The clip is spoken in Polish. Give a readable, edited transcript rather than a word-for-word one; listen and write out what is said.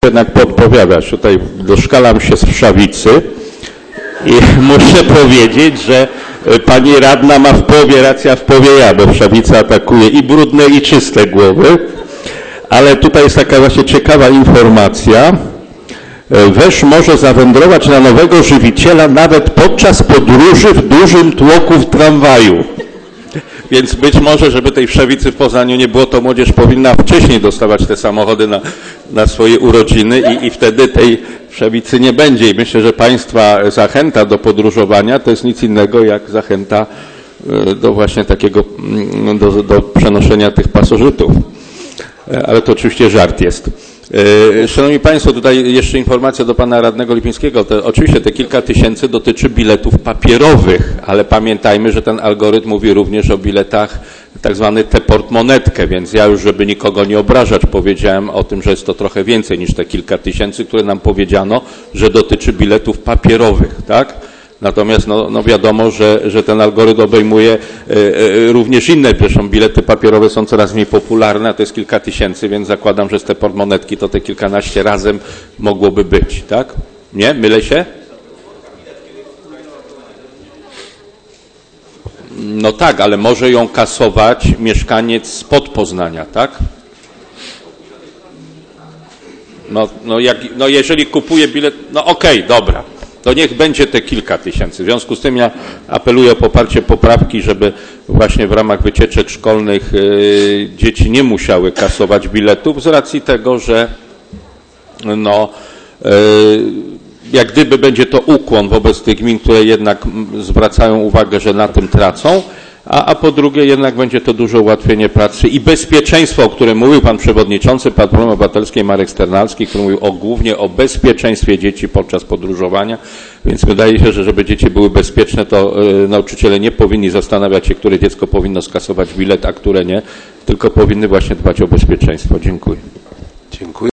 jednak podpowiadać. Tutaj doszkalam się z Wszawicy i muszę powiedzieć, że pani radna ma w połowie racja, w połowie ja, bo Wszawica atakuje i brudne, i czyste głowy. Ale tutaj jest taka właśnie ciekawa informacja. Wesz może zawędrować na nowego żywiciela nawet podczas podróży w dużym tłoku w tramwaju. Więc być może, żeby tej Wszawicy w Poznaniu nie było, to młodzież powinna wcześniej dostawać te samochody na swoje urodziny i wtedy tej Wszawicy nie będzie. I myślę, że państwa zachęta do podróżowania to jest nic innego jak zachęta do właśnie takiego, do przenoszenia tych pasożytów. Ale to oczywiście żart jest. Szanowni Państwo, tutaj jeszcze informacja do Pana Radnego Lipińskiego. Oczywiście te kilka tysięcy dotyczy biletów papierowych, ale pamiętajmy, że ten algorytm mówi również o biletach tak zwany tę portmonetkę, więc ja już, żeby nikogo nie obrażać, powiedziałem o tym, że jest to trochę więcej niż te kilka tysięcy, które nam powiedziano, że dotyczy biletów papierowych, tak? Natomiast no wiadomo, że ten algorytm obejmuje również inne, zresztą bilety papierowe są coraz mniej popularne, a to jest kilka tysięcy, więc zakładam, że z te portmonetki to te kilkanaście razem mogłoby być, tak? Nie? Mylę się? No tak, ale może ją kasować mieszkaniec spod Poznania, tak? No jeżeli kupuje bilet, no okej, dobra. To niech będzie te kilka tysięcy. W związku z tym ja apeluję o poparcie poprawki, żeby właśnie w ramach wycieczek szkolnych dzieci nie musiały kasować biletów z racji tego, że jak gdyby będzie to ukłon wobec tych gmin, które jednak zwracają uwagę, że na tym tracą, a po drugie jednak będzie to duże ułatwienie pracy i bezpieczeństwo, o którym mówił Pan Przewodniczący Platformy Obywatelskiej Marek Sternalski, który mówił głównie o bezpieczeństwie dzieci podczas podróżowania, więc wydaje się, że żeby dzieci były bezpieczne, to nauczyciele nie powinni zastanawiać się, które dziecko powinno skasować bilet, a które nie, tylko powinny właśnie dbać o bezpieczeństwo. Dziękuję. Dziękuję.